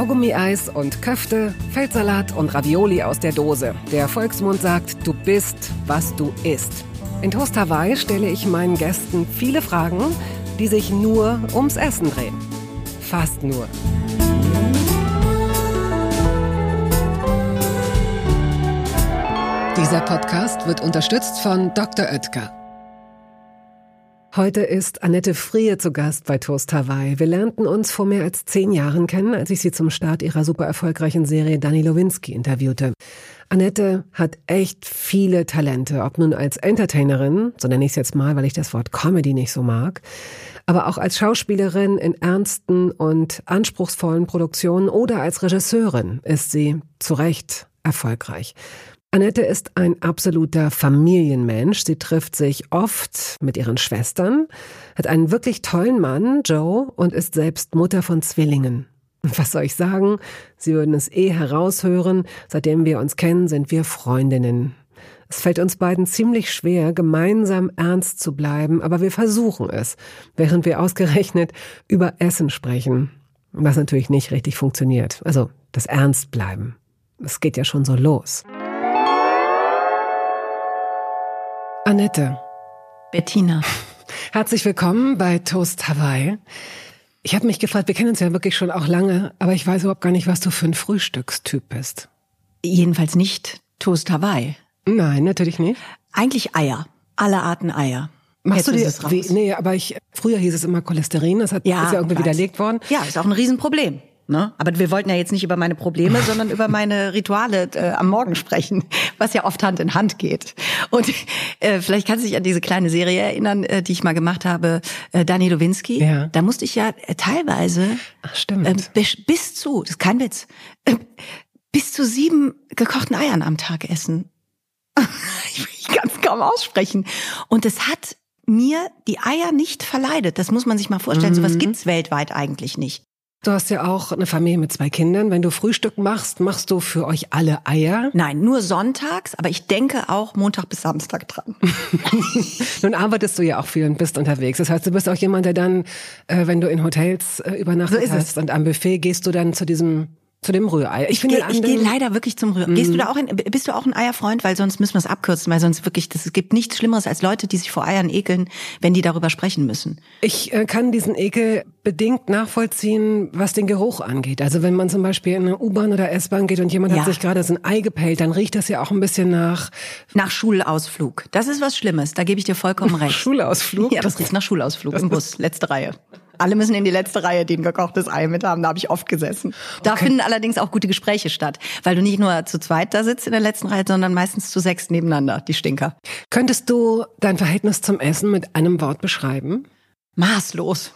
Kaugummi-Eis und Köfte, Feldsalat und Ravioli aus der Dose. Der Volksmund sagt, du bist, was du isst. In Toast Hawaii stelle ich meinen Gästen viele Fragen, die sich nur ums Essen drehen. Fast nur. Dieser Podcast wird unterstützt von Dr. Oetker. Heute ist Annette Frier zu Gast bei Toast Hawaii. Wir lernten uns vor mehr als 10 Jahren kennen, als ich sie zum Start ihrer super erfolgreichen Serie Dani Lowinski interviewte. Annette hat echt viele Talente, ob nun als Entertainerin, so nenne ich es jetzt mal, weil ich das Wort Comedy nicht so mag, aber auch als Schauspielerin in ernsten und anspruchsvollen Produktionen oder als Regisseurin ist sie zu Recht erfolgreich. Annette ist ein absoluter Familienmensch. Sie trifft sich oft mit ihren Schwestern, hat einen wirklich tollen Mann, Joe, und ist selbst Mutter von Zwillingen. Und was soll ich sagen? Sie würden es heraushören. Seitdem wir uns kennen, sind wir Freundinnen. Es fällt uns beiden ziemlich schwer, gemeinsam ernst zu bleiben, aber wir versuchen es, während wir ausgerechnet über Essen sprechen. Was natürlich nicht richtig funktioniert. Also das Ernstbleiben. Es geht ja schon so los. Annette. Bettina. Herzlich willkommen bei Toast Hawaii. Ich habe mich gefragt, wir kennen uns ja wirklich schon auch lange, aber ich weiß überhaupt gar nicht, was du für ein Frühstückstyp bist. Jedenfalls nicht Toast Hawaii. Nein, natürlich nicht. Eigentlich Eier. Alle Arten Eier. Machst Jetzt du dir, nee, aber früher hieß es immer Cholesterin, das ist ja irgendwie widerlegt worden. Ja, ist auch ein Riesenproblem. Ne? Aber wir wollten ja jetzt nicht über meine Probleme, sondern über meine Rituale am Morgen sprechen, was ja oft Hand in Hand geht. Und vielleicht kannst du dich an diese kleine Serie erinnern, die ich mal gemacht habe, Dani Lowinski. Ja. Da musste ich ja teilweise bis zu, das ist kein Witz, bis zu 7 gekochten Eiern am Tag essen. Ich kann es kaum aussprechen. Und es hat mir die Eier nicht verleidet. Das muss man sich mal vorstellen. Sowas gibt's weltweit eigentlich nicht. Du hast ja auch eine Familie mit 2 Kindern. Wenn du Frühstück machst, machst du für euch alle Eier? Nein, nur sonntags, aber ich denke auch Montag bis Samstag dran. Nun arbeitest du ja auch viel und bist unterwegs. Das heißt, du bist auch jemand, der dann, wenn du in Hotels übernachtet hast und am Buffet, gehst du dann zu dem Rührei. Ich gehe leider wirklich zum Rührei. Bist du auch ein Eierfreund? Weil sonst müssen wir es abkürzen, weil sonst wirklich, es gibt nichts Schlimmeres als Leute, die sich vor Eiern ekeln, wenn die darüber sprechen müssen. Ich kann diesen Ekel bedingt nachvollziehen, was den Geruch angeht. Also wenn man zum Beispiel in eine U-Bahn oder S-Bahn geht und jemand hat sich gerade so ein Ei gepellt, dann riecht das ja auch ein bisschen nach Schulausflug. Das ist was Schlimmes, da gebe ich dir vollkommen recht. Schulausflug? Ja, das riecht nach Schulausflug im Bus, letzte Reihe. Alle müssen in die letzte Reihe, die ein gekochtes Ei mit haben. Da habe ich oft gesessen. Da finden allerdings auch gute Gespräche statt, weil du nicht nur zu zweit da sitzt in der letzten Reihe, sondern meistens zu 6 nebeneinander, die Stinker. Könntest du dein Verhältnis zum Essen mit einem Wort beschreiben? Maßlos.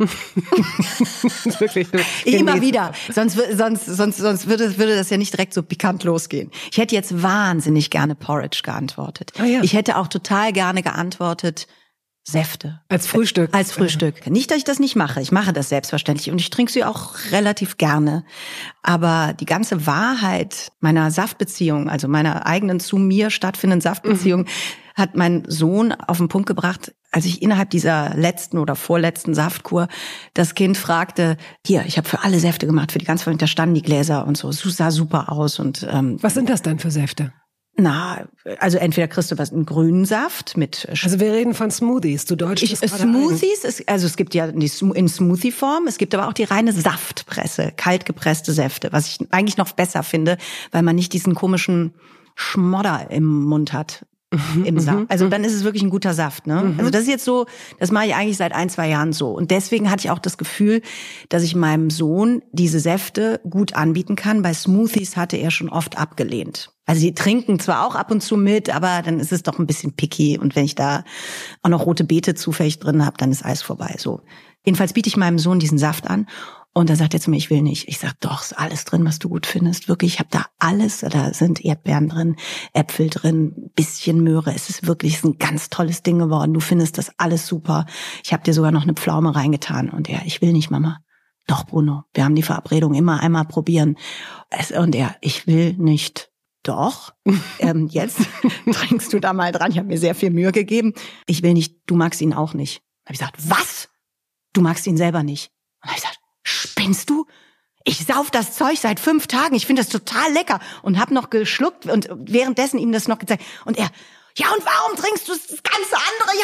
Wirklich, immer wieder. Sonst würde das ja nicht direkt so pikant losgehen. Ich hätte jetzt wahnsinnig gerne Porridge geantwortet. Ah, ja. Ich hätte auch total gerne geantwortet Säfte. Als Frühstück? Als Frühstück. Nicht, dass ich das nicht mache. Ich mache das selbstverständlich und ich trinke sie auch relativ gerne. Aber die ganze Wahrheit meiner Saftbeziehung, also meiner eigenen zu mir stattfindenden Saftbeziehung, hat mein Sohn auf den Punkt gebracht, als ich innerhalb dieser letzten oder vorletzten Saftkur das Kind fragte, hier, ich habe für alle Säfte gemacht, für die ganze Familie, da standen die Gläser und so, es sah super aus. Und was sind das denn für Säfte? Na, also entweder kriegst du einen grünen Saft mit. Also wir reden von Smoothies. Du deutschst Smoothies, es gibt ja in Smoothie-Form, es gibt aber auch die reine Saftpresse, kaltgepresste Säfte, was ich eigentlich noch besser finde, weil man nicht diesen komischen Schmodder im Mund hat. Im Saft. Also dann ist es wirklich ein guter Saft, ne? Also das ist jetzt so, das mache ich eigentlich seit 1-2 Jahren so. Und deswegen hatte ich auch das Gefühl, dass ich meinem Sohn diese Säfte gut anbieten kann. Bei Smoothies hatte er schon oft abgelehnt. Also die trinken zwar auch ab und zu mit, aber dann ist es doch ein bisschen picky. Und wenn ich da auch noch rote Beete zufällig drin habe, dann ist alles vorbei. So. Jedenfalls biete ich meinem Sohn diesen Saft an. Und dann sagt er zu mir, ich will nicht. Ich sag, doch, ist alles drin, was du gut findest. Wirklich, ich habe da alles. Da sind Erdbeeren drin, Äpfel drin, bisschen Möhre. Es ist ein ganz tolles Ding geworden. Du findest das alles super. Ich habe dir sogar noch eine Pflaume reingetan. Und er, ich will nicht, Mama. Doch, Bruno, wir haben die Verabredung, immer einmal probieren. Und er, ich will nicht. Doch, jetzt trinkst du da mal dran. Ich habe mir sehr viel Mühe gegeben. Ich will nicht, du magst ihn auch nicht. Dann habe ich gesagt, was? Du magst ihn selber nicht? Und dann habe ich gesagt, spinnst du? ich sauf das Zeug seit 5 Tagen, ich finde das total lecker und hab noch geschluckt und währenddessen ihm das noch gezeigt. Und er, ja, und warum trinkst du das ganze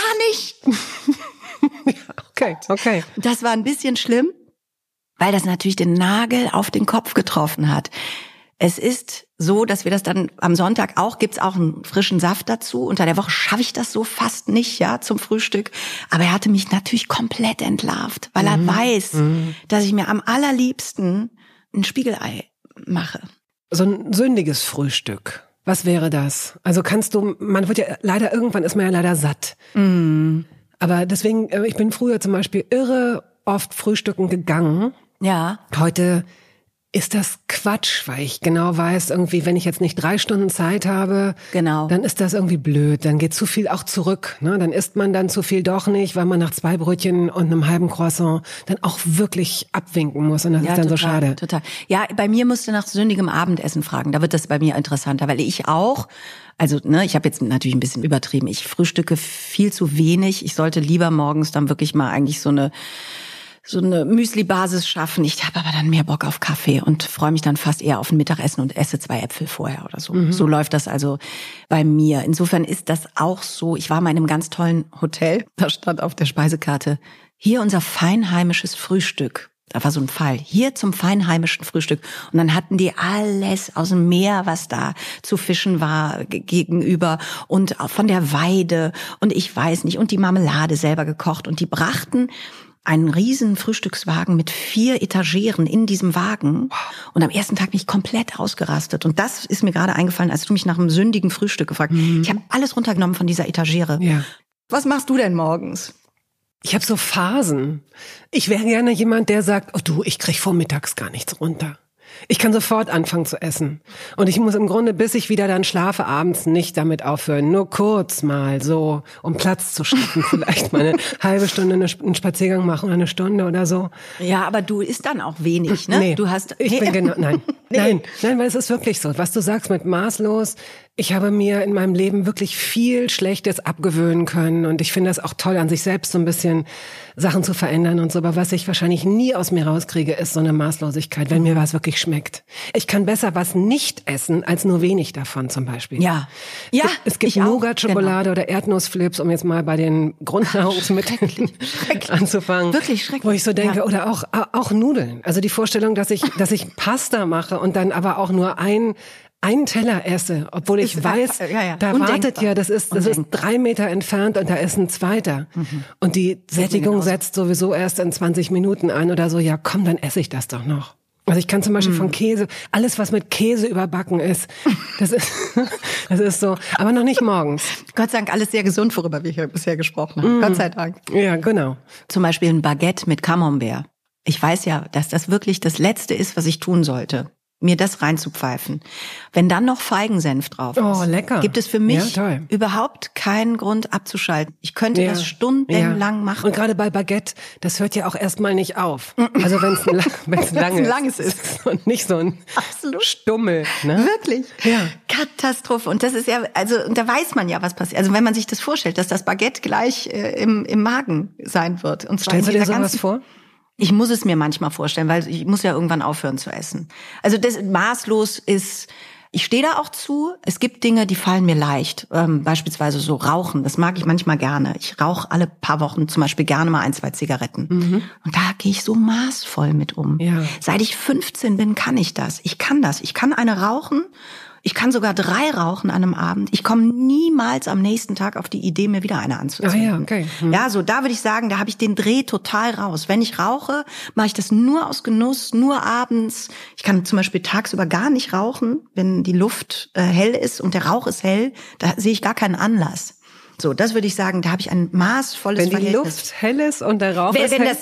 andere ja nicht? Okay. Das war ein bisschen schlimm, weil das natürlich den Nagel auf den Kopf getroffen hat. Es ist so, dass wir das dann am Sonntag gibt's auch einen frischen Saft dazu. Unter der Woche schaffe ich das so fast nicht, ja, zum Frühstück. Aber er hatte mich natürlich komplett entlarvt, weil er weiß, dass ich mir am allerliebsten ein Spiegelei mache. So ein sündiges Frühstück. Was wäre das? Also man wird ja leider, irgendwann ist man ja leider satt. Aber deswegen, ich bin früher zum Beispiel irre oft frühstücken gegangen. Ja. Heute ist das Quatsch, weil ich genau weiß, irgendwie, wenn ich jetzt nicht 3 Stunden Zeit habe, dann ist das irgendwie blöd. Dann geht zu viel auch zurück. Ne? Dann isst man dann zu viel doch nicht, weil man nach 2 Brötchen und einem halben Croissant dann auch wirklich abwinken muss. Und das ist dann total, so schade. Total. Ja, bei mir musst du nach sündigem Abendessen fragen. Da wird das bei mir interessanter, weil ich auch, also ich habe jetzt natürlich ein bisschen übertrieben. Ich frühstücke viel zu wenig. Ich sollte lieber morgens dann wirklich mal eigentlich so eine Müsli-Basis schaffen. Ich habe aber dann mehr Bock auf Kaffee und freue mich dann fast eher auf ein Mittagessen und esse 2 Äpfel vorher oder so. So läuft das also bei mir. Insofern ist das auch so. Ich war mal in einem ganz tollen Hotel. Da stand auf der Speisekarte, hier unser feinheimisches Frühstück. Da war so ein Fall. Hier zum feinheimischen Frühstück. Und dann hatten die alles aus dem Meer, was da zu fischen war, gegenüber. Und von der Weide. Und ich weiß nicht. Und die Marmelade selber gekocht. Und die brachten einen riesen Frühstückswagen mit 4 Etageren in diesem Wagen. Und am ersten Tag bin ich komplett ausgerastet. Und das ist mir gerade eingefallen, als du mich nach einem sündigen Frühstück gefragt hast. Ich habe alles runtergenommen von dieser Etagere. Ja. Was machst du denn morgens? Ich habe so Phasen. Ich wäre gerne jemand, der sagt, oh du, ich krieg vormittags gar nichts runter. Ich kann sofort anfangen zu essen. Und ich muss im Grunde, bis ich wieder dann schlafe, abends nicht damit aufhören. Nur kurz mal so, um Platz zu schaffen. Vielleicht mal eine halbe Stunde einen Spaziergang machen oder eine Stunde oder so. Ja, aber du isst dann auch wenig, ne? Nee, ich bin genau, nein. Nee. Nein, weil es ist wirklich so. Was du sagst mit maßlos, ich habe mir in meinem Leben wirklich viel Schlechtes abgewöhnen können. Und ich finde das auch toll, an sich selbst so ein bisschen Sachen zu verändern und so. Aber was ich wahrscheinlich nie aus mir rauskriege, ist so eine Maßlosigkeit, wenn mir was wirklich schmeckt. Ich kann besser was nicht essen, als nur wenig davon zum Beispiel. Ja. Es gibt Nougat-Schokolade oder Erdnussflips, um jetzt mal bei den Grundnahrungsmitteln anzufangen. Wirklich schrecklich. Wo ich so denke, oder auch Nudeln. Also die Vorstellung, dass ich Pasta mache und dann aber auch nur einen Teller esse, obwohl ich weiß, da Undenkbar. wartet ja, das ist 3 Meter entfernt und da ist ein zweiter. Und die Sättigung setzt sowieso erst in 20 Minuten ein oder so. Ja, komm, dann esse ich das doch noch. Also ich kann zum Beispiel von Käse, alles was mit Käse überbacken ist, das ist so, aber noch nicht morgens. Gott sei Dank alles sehr gesund, worüber wir hier bisher gesprochen haben. Gott sei Dank. Ja, genau. Zum Beispiel ein Baguette mit Camembert. Ich weiß ja, dass das wirklich das Letzte ist, was ich tun sollte. Mir das reinzupfeifen. Wenn dann noch Feigensenf drauf ist, lecker. Gibt es für mich überhaupt keinen Grund abzuschalten. Ich könnte das stundenlang machen. Und gerade bei Baguette, das hört ja auch erstmal nicht auf. Also wenn es ein langes ist und nicht so ein Stummel. Ne? Wirklich. Ja. Katastrophe. Und das ist ja, also da weiß man ja, was passiert. Also wenn man sich das vorstellt, dass das Baguette gleich im Magen sein wird. Und zwar stellst du dir sowas vor? Ich muss es mir manchmal vorstellen, weil ich muss ja irgendwann aufhören zu essen. Also das maßlos ist, ich stehe da auch zu. Es gibt Dinge, die fallen mir leicht. Beispielsweise so Rauchen, das mag ich manchmal gerne. Ich rauche alle paar Wochen zum Beispiel gerne mal 1, 2 Zigaretten. Und da gehe ich so maßvoll mit um. Ja. Seit ich 15 bin, kann ich das. Ich kann das. Ich kann eine rauchen. Ich kann sogar 3 rauchen an einem Abend. Ich komme niemals am nächsten Tag auf die Idee, mir wieder eine anzuzünden. Ja, okay. Ja, so da würde ich sagen, da habe ich den Dreh total raus. Wenn ich rauche, mache ich das nur aus Genuss, nur abends. Ich kann zum Beispiel tagsüber gar nicht rauchen, wenn die Luft hell ist und der Rauch ist hell. Da sehe ich gar keinen Anlass. So, das würde ich sagen, da habe ich ein maßvolles Verhältnis. Wenn die Luft hell ist und der Rauch ist hell.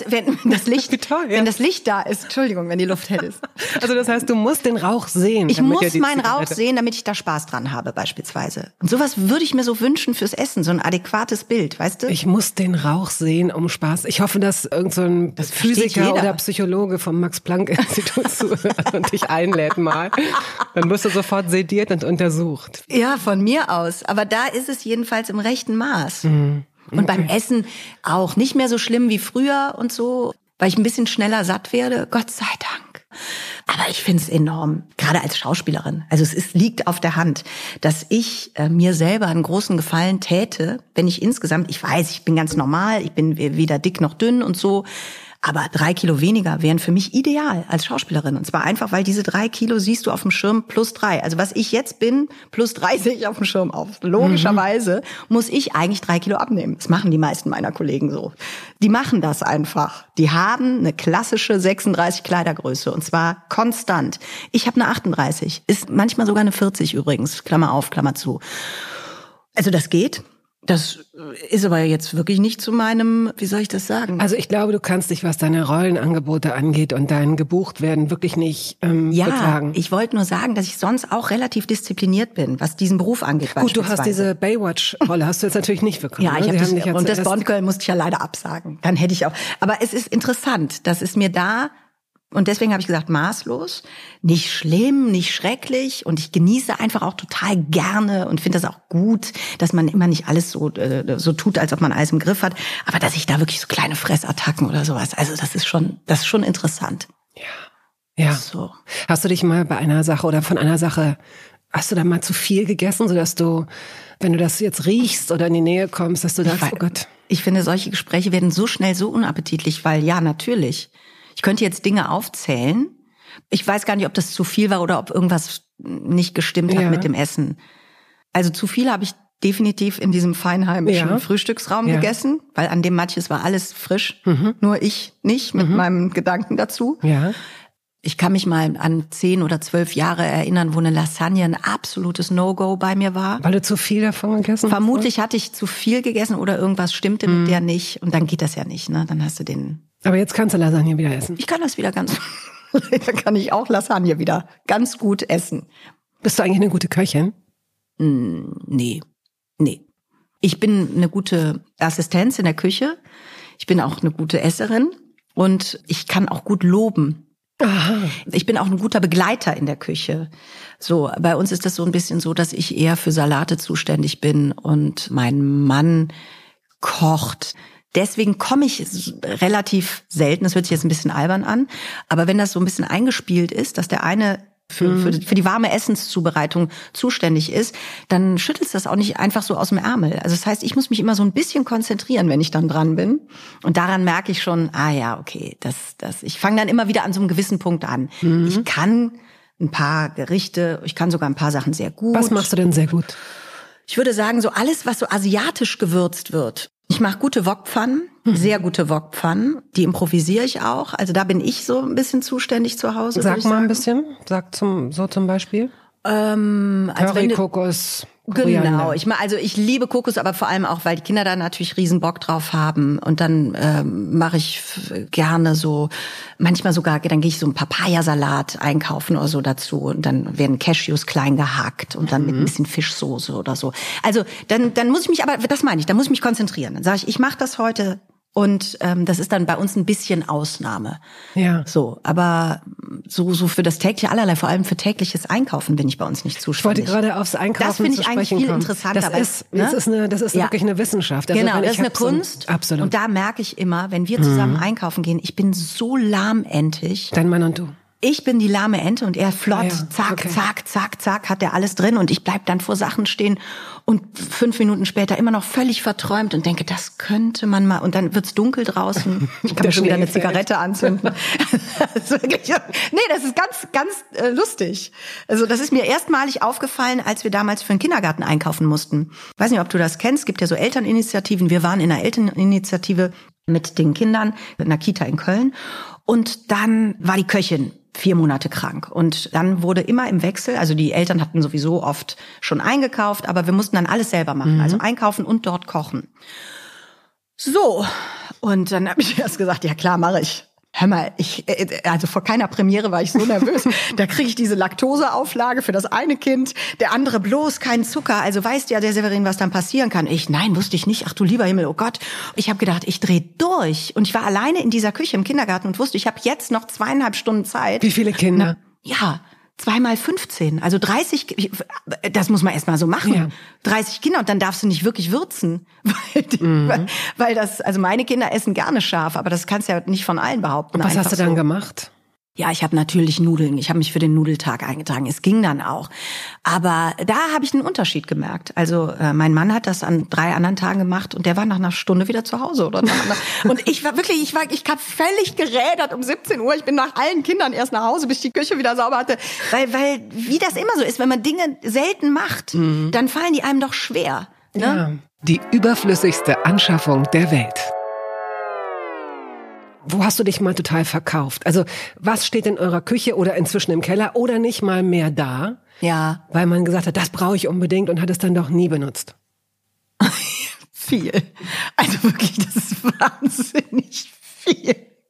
Wenn das Licht da ist, Entschuldigung, wenn die Luft hell ist. Also das heißt, du musst den Rauch sehen. Ich muss meinen Rauch sehen, damit ich da Spaß dran habe, beispielsweise. Und sowas würde ich mir so wünschen fürs Essen, so ein adäquates Bild, weißt du? Ich muss den Rauch sehen, um Spaß. Ich hoffe, dass irgend so ein Physiker oder Psychologe vom Max-Planck-Institut zuhört und dich einlädt mal. Dann wirst du sofort sediert und untersucht. Ja, von mir aus. Aber da ist es jedenfalls im rechten Maß. Und beim Essen auch nicht mehr so schlimm wie früher und so, weil ich ein bisschen schneller satt werde. Gott sei Dank. Aber ich finde es enorm, gerade als Schauspielerin. Also liegt auf der Hand, dass ich mir selber einen großen Gefallen täte, wenn ich insgesamt, ich weiß, ich bin ganz normal, ich bin weder dick noch dünn und so, aber 3 Kilo weniger wären für mich ideal als Schauspielerin. Und zwar einfach, weil diese 3 Kilo siehst du auf dem Schirm plus 3. Also was ich jetzt bin, plus 3 sehe ich auf dem Schirm auf. Logischerweise muss ich eigentlich 3 Kilo abnehmen. Das machen die meisten meiner Kollegen so. Die machen das einfach. Die haben eine klassische 36 Kleidergröße und zwar konstant. Ich habe eine 38, ist manchmal sogar eine 40 übrigens. Klammer auf, Klammer zu. Also das geht. Das ist aber jetzt wirklich nicht zu meinem, wie soll ich das sagen? Also ich glaube, du kannst dich, was deine Rollenangebote angeht und dein Gebuchtwerden, wirklich nicht beklagen. Ich wollte nur sagen, dass ich sonst auch relativ diszipliniert bin, was diesen Beruf angeht. Gut, du hast diese Baywatch-Rolle, hast du jetzt natürlich nicht bekommen. Ja, ich habe und das Bond-Girl musste ich ja leider absagen. Dann hätte ich auch. Aber es ist interessant, dass es mir da, und deswegen habe ich gesagt, maßlos, nicht schlimm, nicht schrecklich. Und ich genieße einfach auch total gerne und finde das auch gut, dass man immer nicht alles so tut, als ob man alles im Griff hat. Aber dass ich da wirklich so kleine Fressattacken oder sowas, also das ist schon interessant. Ja. So. Hast du dich mal bei einer Sache oder von einer Sache, hast du da mal zu viel gegessen, sodass du, wenn du das jetzt riechst oder in die Nähe kommst, dass du sagst, oh Gott. Ich finde, solche Gespräche werden so schnell so unappetitlich, weil ja, natürlich. Ich könnte jetzt Dinge aufzählen. Ich weiß gar nicht, ob das zu viel war oder ob irgendwas nicht gestimmt hat mit dem Essen. Also zu viel habe ich definitiv in diesem feinheimischen Frühstücksraum gegessen, weil an dem manches war alles frisch. Nur ich nicht mit meinem Gedanken dazu. Ja. Ich kann mich mal an 10 oder 12 Jahre erinnern, wo eine Lasagne ein absolutes No-Go bei mir war. Weil du zu viel davon gegessen hast? Vermutlich hatte ich zu viel gegessen oder irgendwas stimmte mit der nicht. Und dann geht das ja nicht, ne? Dann hast du den... Aber jetzt kannst du Lasagne wieder essen. Ich kann das wieder dann kann ich auch Lasagne wieder ganz gut essen. Bist du eigentlich eine gute Köchin? Nee. Ich bin eine gute Assistenz in der Küche. Ich bin auch eine gute Esserin. Und ich kann auch gut loben. Aha. Ich bin auch ein guter Begleiter in der Küche. So, bei uns ist das so ein bisschen so, dass ich eher für Salate zuständig bin und mein Mann kocht. Deswegen komme ich relativ selten, das hört sich jetzt ein bisschen albern an, aber wenn das so ein bisschen eingespielt ist, dass der eine für die warme Essenszubereitung zuständig ist, dann schüttelst du das auch nicht einfach so aus dem Ärmel. Also das heißt, ich muss mich immer so ein bisschen konzentrieren, wenn ich dann dran bin. Und daran merke ich schon, okay, ich fange dann immer wieder an so einem gewissen Punkt an. Ich kann ein paar Gerichte, ich kann sogar ein paar Sachen sehr gut. Was machst du denn sehr gut? Ich würde sagen, so alles, was so asiatisch gewürzt wird. Ich mache gute Wokpfannen, sehr gute Wokpfannen. Die improvisiere ich auch. Also da bin ich so ein bisschen zuständig zu Hause. Sag mal ein bisschen. Sag zum Beispiel. Curry, Kokos, Koriander. Genau. Ich liebe Kokos, aber vor allem auch, weil die Kinder da natürlich riesen Bock drauf haben. Und dann mache ich gerne so, manchmal sogar, dann gehe ich so einen Papayasalat einkaufen oder so dazu. Und dann werden Cashews klein gehackt und dann mit ein bisschen Fischsoße oder so. Also dann muss ich mich, aber das meine ich, dann muss ich mich konzentrieren. Dann sage ich mache das heute. Und das ist dann bei uns ein bisschen Ausnahme. Ja. So, aber so für das tägliche allerlei, vor allem für tägliches Einkaufen bin ich bei uns nicht zuständig. Ich wollte gerade aufs Einkaufen Das finde ich eigentlich viel interessanter. Das ist wirklich eine Wissenschaft. Also genau, das ist eine Kunst. Absolut. Und da merke ich immer, wenn wir zusammen einkaufen gehen, ich bin so lahmentig. Dein Mann und du. Ich bin die lahme Ente und er flott, zack, hat er alles drin und ich bleib dann vor Sachen stehen und 5 Minuten später immer noch völlig verträumt und denke, das könnte man mal, und dann wird's dunkel draußen. Ich kann mir schon wieder eine Zigarette anzünden. Das ist ganz lustig. Also das ist mir erstmalig aufgefallen, als wir damals für den Kindergarten einkaufen mussten. Ich weiß nicht, ob du das kennst, es gibt ja so Elterninitiativen. Wir waren in einer Elterninitiative mit den Kindern in einer Kita in Köln und dann war die Köchin 4 Monate krank. Und dann wurde immer im Wechsel, also die Eltern hatten sowieso oft schon eingekauft, aber wir mussten dann alles selber machen, also einkaufen und dort kochen. So, und dann habe ich erst gesagt, ja klar, mache ich. Hör mal, also vor keiner Premiere war ich so nervös. Da kriege ich diese Laktoseauflage für das eine Kind, der andere bloß keinen Zucker. Also weißt ja der Severin, was dann passieren kann. Nein, wusste ich nicht. Ach du lieber Himmel, oh Gott. Ich habe gedacht, ich drehe durch. Und ich war alleine in dieser Küche im Kindergarten und wusste, ich habe jetzt noch 2,5 Stunden Zeit. Wie viele Kinder? 2 mal 15, also 30, das muss man erst mal so machen. Ja. 30 Kinder und dann darfst du nicht wirklich würzen. Weil das, also meine Kinder essen gerne scharf, aber das kannst du ja nicht von allen behaupten. Und was hast du dann gemacht? Ja, ich habe natürlich Nudeln. Ich habe mich für den Nudeltag eingetragen. Es ging dann auch. Aber da habe ich einen Unterschied gemerkt. Also mein Mann hat das an 3 anderen Tagen gemacht und der war nach einer Stunde wieder zu Hause. Und ich kam völlig gerädert um 17 Uhr. Ich bin nach allen Kindern erst nach Hause, bis ich die Küche wieder sauber hatte. Weil wie das immer so ist, wenn man Dinge selten macht, dann fallen die einem doch schwer. Ne? Ja, die überflüssigste Anschaffung der Welt. Wo hast du dich mal total verkauft? Also was steht in eurer Küche oder inzwischen im Keller oder nicht mal mehr da? Ja. Weil man gesagt hat, das brauche ich unbedingt und hat es dann doch nie benutzt. Viel. Also wirklich, das ist wahnsinnig viel.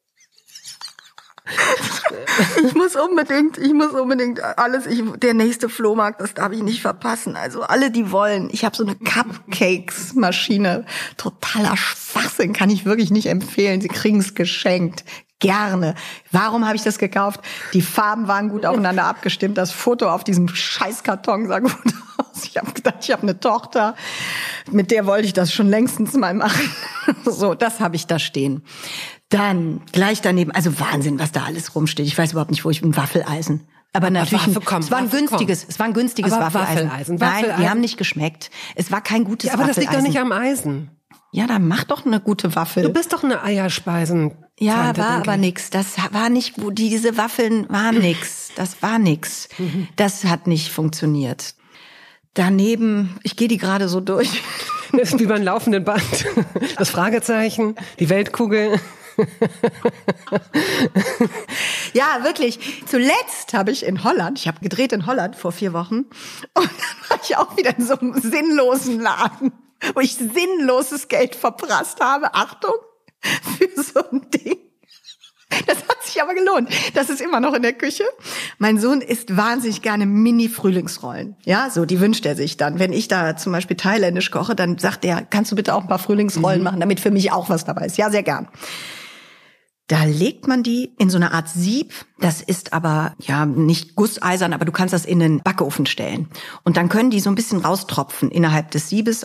Ich muss unbedingt alles, der nächste Flohmarkt, das darf ich nicht verpassen. Also alle, die wollen. Ich habe so eine Cupcakes-Maschine. Totaler Schwachsinn, kann ich wirklich nicht empfehlen. Sie kriegen es geschenkt. Gerne. Warum habe ich das gekauft? Die Farben waren gut aufeinander abgestimmt. Das Foto auf diesem Scheißkarton sah gut aus. Ich habe gedacht, ich habe eine Tochter. Mit der wollte ich das schon längstens mal machen. So, das habe ich da stehen. Dann gleich daneben, also Wahnsinn, was da alles rumsteht. Ich weiß überhaupt nicht, wo ich bin. Waffeleisen. Aber natürlich, es war ein günstiges Waffeleisen. Nein, die haben nicht geschmeckt. Es war kein gutes Waffeleisen. Aber das liegt doch nicht am Eisen. Ja, dann mach doch eine gute Waffel. Du bist doch eine Eierspeisen. Ja, war aber nix. Das war nicht, diese Waffeln waren nix. Das war nix. Das hat nicht funktioniert. Daneben, ich gehe die gerade so durch. Das ist wie beim laufenden Band. Das Fragezeichen, die Weltkugel. Ja, wirklich. Zuletzt habe ich ich habe gedreht in Holland vor 4 Wochen. Und dann war ich auch wieder in so einem sinnlosen Laden, wo ich sinnloses Geld verprasst habe. Achtung, für so ein Ding. Das hat sich aber gelohnt. Das ist immer noch in der Küche. Mein Sohn isst wahnsinnig gerne Mini-Frühlingsrollen. Ja, so, die wünscht er sich dann. Wenn ich da zum Beispiel thailändisch koche, dann sagt er, kannst du bitte auch ein paar Frühlingsrollen machen, damit für mich auch was dabei ist. Ja, sehr gern. Da legt man die in so eine Art Sieb. Das ist aber, ja, nicht gusseisern, aber du kannst das in den Backofen stellen. Und dann können die so ein bisschen raustropfen innerhalb des Siebes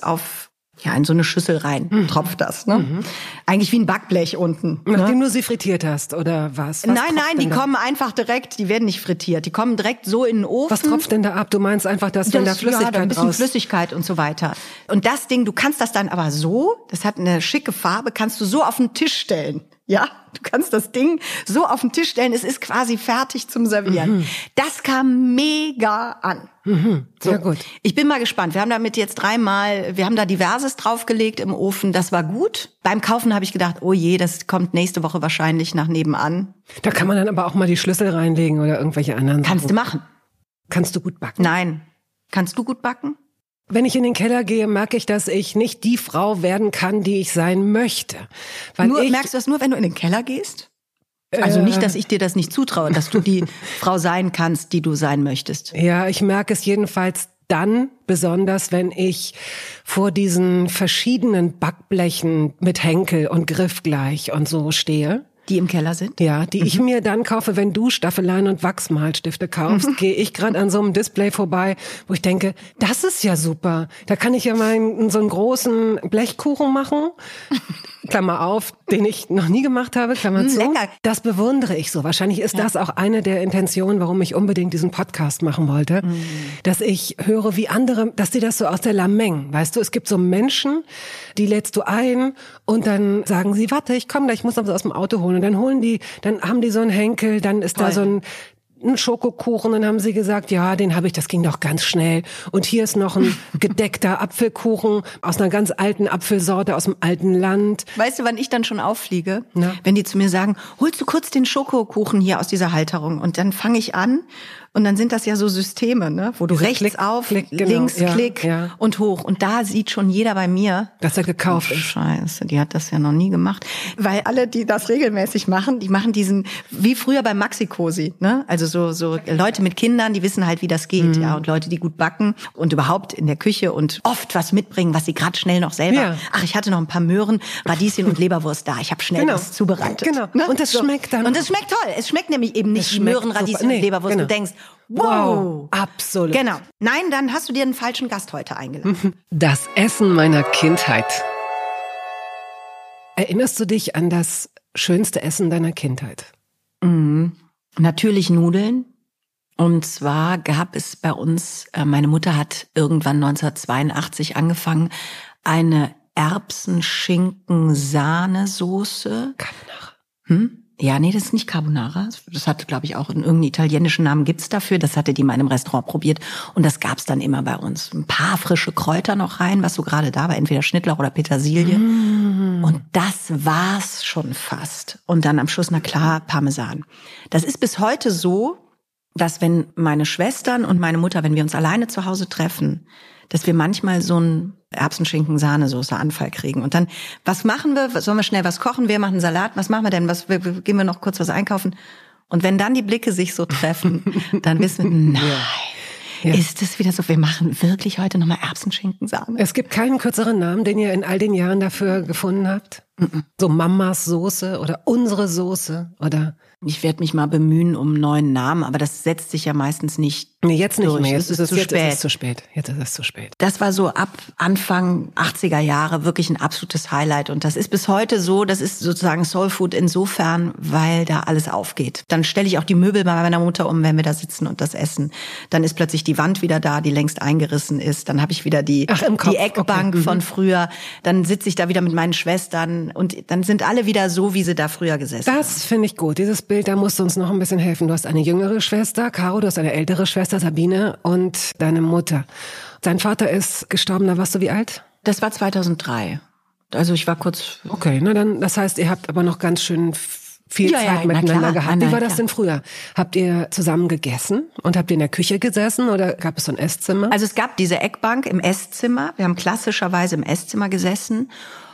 in so eine Schüssel rein, tropft das, ne? Eigentlich wie ein Backblech unten. Nachdem du sie frittiert hast, oder was? Nein, die kommen einfach direkt, die werden nicht frittiert, die kommen direkt so in den Ofen. Was tropft denn da ab? Du meinst einfach, dass wenn da Flüssigkeit ein bisschen Flüssigkeit und so weiter. Und das Ding, du kannst das dann aber so, das hat eine schicke Farbe, kannst du so auf den Tisch stellen. Ja, du kannst das Ding so auf den Tisch stellen, es ist quasi fertig zum Servieren. Das kam mega an. Sehr gut. Ich bin mal gespannt. Wir haben damit jetzt 3-mal, wir haben da Diverses draufgelegt im Ofen. Das war gut. Beim Kaufen habe ich gedacht, oh je, das kommt nächste Woche wahrscheinlich nach nebenan. Da kann man dann aber auch mal die Schlüssel reinlegen oder irgendwelche anderen Kannst Sachen. du machen. Kannst du gut backen? Nein. Kannst du gut backen? Wenn ich in den Keller gehe, merke ich, dass ich nicht die Frau werden kann, die ich sein möchte. Merkst du das nur, wenn du in den Keller gehst? Also nicht, dass ich dir das nicht zutraue, dass du die Frau sein kannst, die du sein möchtest. Ja, ich merke es jedenfalls dann besonders, wenn ich vor diesen verschiedenen Backblechen mit Henkel und Griff gleich und so stehe. Die im Keller sind? Ja, die ich mir dann kaufe, wenn du Staffeleien und Wachsmalstifte kaufst, gehe ich gerade an so einem Display vorbei, wo ich denke, das ist ja super. Da kann ich ja mal so einen großen Blechkuchen machen, Klammer auf, den ich noch nie gemacht habe, Klammer zu. Lecker. Das bewundere ich so. Wahrscheinlich ist das auch eine der Intentionen, warum ich unbedingt diesen Podcast machen wollte, dass ich höre, wie andere, dass die das so aus der Lameng, weißt du, es gibt so Menschen, die lädst du ein und dann sagen sie, warte, ich komme gleich, ich muss das aus dem Auto holen. Und dann dann haben die so einen Henkel, dann ist da so ein Schokokuchen, dann haben sie gesagt, ja, das ging doch ganz schnell. Und hier ist noch ein gedeckter Apfelkuchen aus einer ganz alten Apfelsorte aus dem alten Land. Weißt du, wann ich dann schon auffliege? Na? Wenn die zu mir sagen, holst du kurz den Schokokuchen hier aus dieser Halterung? Und dann fange ich an. Und dann sind das ja so Systeme, ne, wo du rechts Klick, auf, Klick, genau. links Ja, Klick ja. und hoch. Und da sieht schon jeder bei mir, Dass er gekauft ist. Scheiße, die hat das ja noch nie gemacht. Weil alle, die das regelmäßig machen, die machen diesen, wie früher beim Maxi-Cosi, ne? Also so Leute mit Kindern, die wissen halt, wie das geht, ja. Und Leute, die gut backen und überhaupt in der Küche und oft was mitbringen, was sie gerade schnell noch selber. Ja. Ach, ich hatte noch ein paar Möhren, Radieschen und Leberwurst da. Ich habe schnell was zubereitet. Genau. Ne? Und das schmeckt dann. Und das schmeckt toll. Es schmeckt nämlich eben nicht schmeckt Möhren, Radieschen super. Nee, und Leberwurst. genau. Du denkst, wow. Absolut. Genau. Nein, dann hast du dir einen falschen Gast heute eingeladen. Das Essen meiner Kindheit. Erinnerst du dich an das schönste Essen deiner Kindheit? Natürlich Nudeln. Und zwar gab es bei uns, meine Mutter hat irgendwann 1982 angefangen, eine Erbsen-Schinken-Sahnesoße. Carbonara. Ja, nee, das ist nicht Carbonara. Das hatte, glaube ich, auch irgendeinen italienischen Namen gibt's dafür. Das hatte die mal in einem Restaurant probiert. Und das gab's dann immer bei uns. Ein paar frische Kräuter noch rein, was so gerade da war. Entweder Schnittlauch oder Petersilie. Und das war's schon fast. Und dann am Schluss, na klar, Parmesan. Das ist bis heute so, dass wenn meine Schwestern und meine Mutter, wenn wir uns alleine zu Hause treffen, dass wir manchmal so einen Erbsenschinken-Sahnesoße-Anfall kriegen. Und dann, was machen wir? Sollen wir schnell was kochen? Wir machen einen Salat. Was machen wir denn? Gehen wir noch kurz was einkaufen? Und wenn dann die Blicke sich so treffen, dann wissen wir, nein. Ja. Ist es wieder so, wir machen wirklich heute nochmal Erbsenschinken-Sahne? Es gibt keinen kürzeren Namen, den ihr in all den Jahren dafür gefunden habt? So Mamas Soße oder unsere Soße oder... Ich werde mich mal bemühen um einen neuen Namen, aber das setzt sich ja meistens nicht. Nee, jetzt nicht durch. mehr. Jetzt ist es zu spät. Jetzt ist es zu spät. Das war so ab Anfang 80er Jahre wirklich ein absolutes Highlight. Und das ist bis heute so, das ist sozusagen Soulfood insofern, weil da alles aufgeht. Dann stelle ich auch die Möbel bei meiner Mutter um, wenn wir da sitzen und das essen. Dann ist plötzlich die Wand wieder da, die längst eingerissen ist. Dann habe ich wieder die Eckbank von früher. Dann sitze ich da wieder mit meinen Schwestern und dann sind alle wieder so, wie sie da früher gesessen haben. Das finde ich gut. Dieses Bild, da musst du uns noch ein bisschen helfen. Du hast eine jüngere Schwester, Caro, du hast eine ältere Schwester, Sabine, und deine Mutter. Dein Vater ist gestorben, da warst du wie alt? Das war 2003. Also ich war kurz... Okay, na dann, das heißt, ihr habt aber noch ganz schön viel Zeit miteinander gehabt. Wie war das denn früher? Habt ihr zusammen gegessen und habt ihr in der Küche gesessen oder gab es so ein Esszimmer? Also es gab diese Eckbank im Esszimmer. Wir haben klassischerweise im Esszimmer gesessen.